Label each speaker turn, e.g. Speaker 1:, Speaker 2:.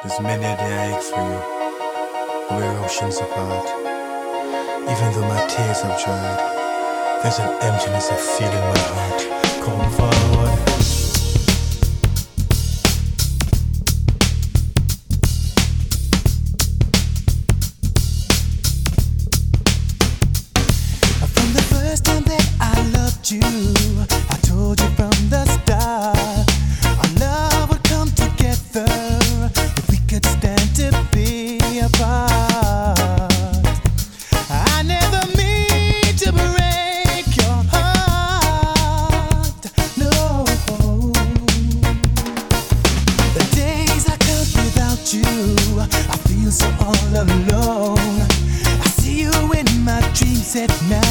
Speaker 1: There's many a day I ache for you, but we're oceans apart. Even though my tears have dried, there's an emptiness I feel in my heart. Come forward.
Speaker 2: From the first time that I loved you, I told you from the start, our love would come together if we could stand to be apart. I never mean to break your heart, no. The days I count without you, I feel so all alone. I see you in my dreams at night.